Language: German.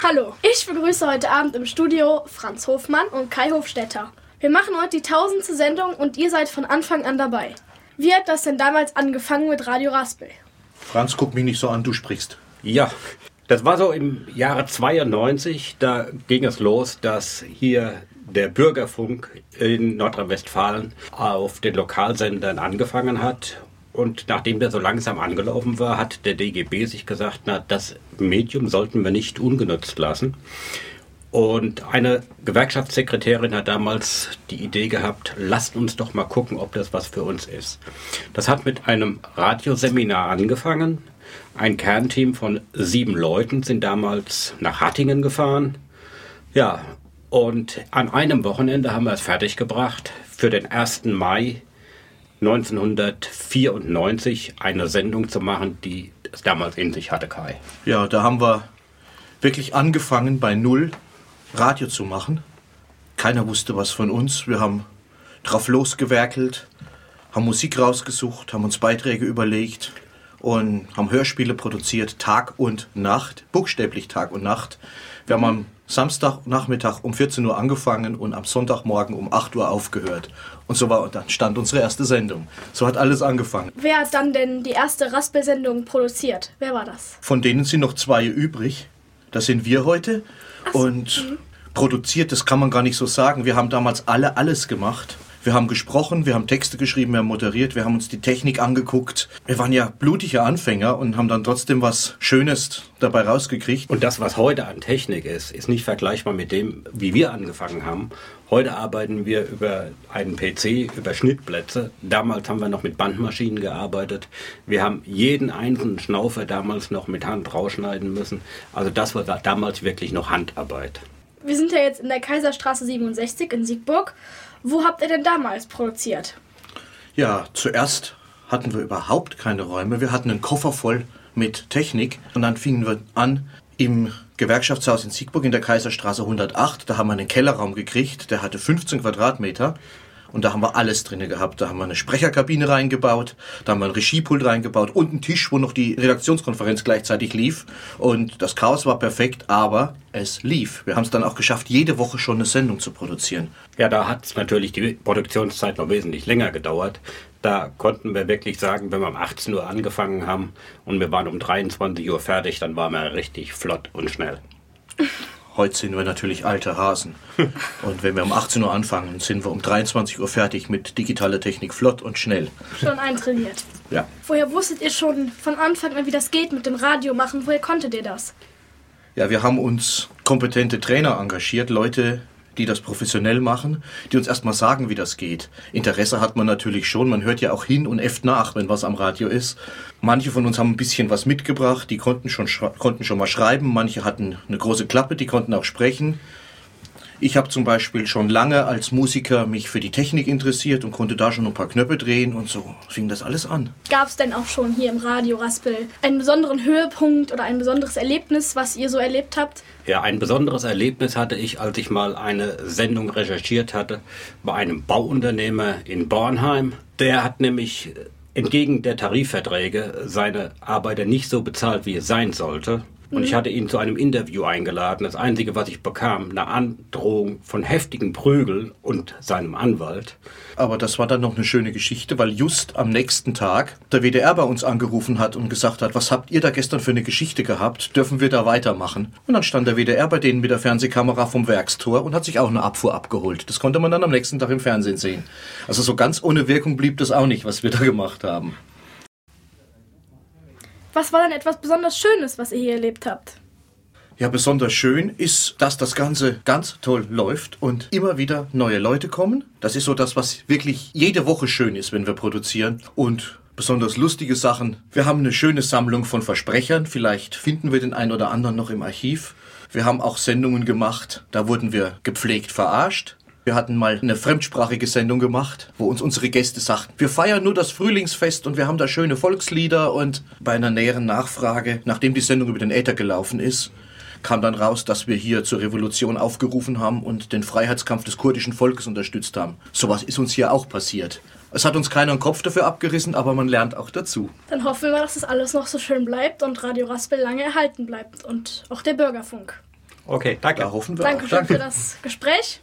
Hallo, ich begrüße heute Abend im Studio Franz Hofmann und Kai Hofstetter. Wir machen heute die 1000. Sendung und ihr seid von Anfang an dabei. Wie hat das denn damals angefangen mit Radio Raspel? Franz, guck mich nicht so an, du sprichst. Ja, das war so im Jahre 92, da ging es los, dass hier der Bürgerfunk in Nordrhein-Westfalen auf den Lokalsendern angefangen hat. Und nachdem der so langsam angelaufen war, hat der DGB sich gesagt, na, das Medium sollten wir nicht ungenutzt lassen. Und eine Gewerkschaftssekretärin hat damals die Idee gehabt, lasst uns doch mal gucken, ob das was für uns ist. Das hat mit einem Radioseminar angefangen. Ein Kernteam von 7 Leuten sind damals nach Hattingen gefahren. Ja, und an einem Wochenende haben wir es fertiggebracht, für den 1. Mai 1994 eine Sendung zu machen, die es damals in sich hatte, Kai. Ja, da haben wir wirklich angefangen, bei Null Radio zu machen. Keiner wusste was von uns. Wir haben drauf losgewerkelt, haben Musik rausgesucht, haben uns Beiträge überlegt und haben Hörspiele produziert, Tag und Nacht, buchstäblich Tag und Nacht. Wir haben am Samstagnachmittag um 14 Uhr angefangen und am Sonntagmorgen um 8 Uhr aufgehört. Und so war dann stand unsere erste Sendung. So hat alles angefangen. Wer hat dann denn die erste Raspel-Sendung produziert? Wer war das? Von denen sind noch 2 übrig. Das sind wir heute. Ach so. Und produziert, das kann man gar nicht so sagen. Wir haben damals alles gemacht. Wir haben gesprochen, wir haben Texte geschrieben, wir haben moderiert, wir haben uns die Technik angeguckt. Wir waren ja blutige Anfänger und haben dann trotzdem was Schönes dabei rausgekriegt. Und das, was heute an Technik ist nicht vergleichbar mit dem, wie wir angefangen haben. Heute arbeiten wir über einen PC, über Schnittplätze. Damals haben wir noch mit Bandmaschinen gearbeitet. Wir haben jeden einzelnen Schnaufer damals noch mit Hand rausschneiden müssen. Also das war damals wirklich noch Handarbeit. Wir sind ja jetzt in der Kaiserstraße 67 in Siegburg. Wo habt ihr denn damals produziert? Ja, zuerst hatten wir überhaupt keine Räume. Wir hatten einen Koffer voll mit Technik und dann fingen wir an im Gewerkschaftshaus in Siegburg in der Kaiserstraße 108. Da haben wir einen Kellerraum gekriegt, der hatte 15 Quadratmeter. Und da haben wir alles drin gehabt. Da haben wir eine Sprecherkabine reingebaut, da haben wir ein Regiepult reingebaut und einen Tisch, wo noch die Redaktionskonferenz gleichzeitig lief. Und das Chaos war perfekt, aber es lief. Wir haben es dann auch geschafft, jede Woche schon eine Sendung zu produzieren. Ja, da hat es natürlich die Produktionszeit noch wesentlich länger gedauert. Da konnten wir wirklich sagen, wenn wir um 18 Uhr angefangen haben und wir waren um 23 Uhr fertig, dann waren wir richtig flott und schnell. Heute sind wir natürlich alte Hasen. Und wenn wir um 18 Uhr anfangen, sind wir um 23 Uhr fertig mit digitaler Technik, flott und schnell. Schon eintrainiert. Ja. Woher wusstet ihr schon von Anfang an, wie das geht mit dem Radio machen? Woher konntet ihr das? Ja, wir haben uns kompetente Trainer engagiert, Leute, die das professionell machen, die uns erstmal sagen, wie das geht. Interesse hat man natürlich schon, man hört ja auch hin und äfft nach, wenn was am Radio ist. Manche von uns haben ein bisschen was mitgebracht, die konnten schon mal schreiben, manche hatten eine große Klappe, die konnten auch sprechen. Ich habe zum Beispiel schon lange als Musiker mich für die Technik interessiert und konnte da schon ein paar Knöpfe drehen und so fing das alles an. Gab es denn auch schon hier im Radio Raspel einen besonderen Höhepunkt oder ein besonderes Erlebnis, was ihr so erlebt habt? Ja, ein besonderes Erlebnis hatte ich, als ich mal eine Sendung recherchiert hatte bei einem Bauunternehmer in Bornheim. Der hat nämlich entgegen der Tarifverträge seine Arbeiter nicht so bezahlt, wie es sein sollte. Und ich hatte ihn zu einem Interview eingeladen. Das Einzige, was ich bekam, eine Androhung von heftigen Prügeln und seinem Anwalt. Aber das war dann noch eine schöne Geschichte, weil just am nächsten Tag der WDR bei uns angerufen hat und gesagt hat, was habt ihr da gestern für eine Geschichte gehabt? Dürfen wir da weitermachen? Und dann stand der WDR bei denen mit der Fernsehkamera vom Werkstor und hat sich auch eine Abfuhr abgeholt. Das konnte man dann am nächsten Tag im Fernsehen sehen. Also so ganz ohne Wirkung blieb das auch nicht, was wir da gemacht haben. Was war denn etwas besonders Schönes, was ihr hier erlebt habt? Ja, besonders schön ist, dass das Ganze ganz toll läuft und immer wieder neue Leute kommen. Das ist so das, was wirklich jede Woche schön ist, wenn wir produzieren. Und besonders lustige Sachen. Wir haben eine schöne Sammlung von Versprechern. Vielleicht finden wir den einen oder anderen noch im Archiv. Wir haben auch Sendungen gemacht, da wurden wir gepflegt verarscht. Wir hatten mal eine fremdsprachige Sendung gemacht, wo uns unsere Gäste sagten, wir feiern nur das Frühlingsfest und wir haben da schöne Volkslieder. Und bei einer näheren Nachfrage, nachdem die Sendung über den Äther gelaufen ist, kam dann raus, dass wir hier zur Revolution aufgerufen haben und den Freiheitskampf des kurdischen Volkes unterstützt haben. Sowas ist uns hier auch passiert. Es hat uns keiner den Kopf dafür abgerissen, aber man lernt auch dazu. Dann hoffen wir, dass das alles noch so schön bleibt und Radio Raspel lange erhalten bleibt und auch der Bürgerfunk. Okay, danke. Da hoffen wir Dankeschön auch. für das Gespräch.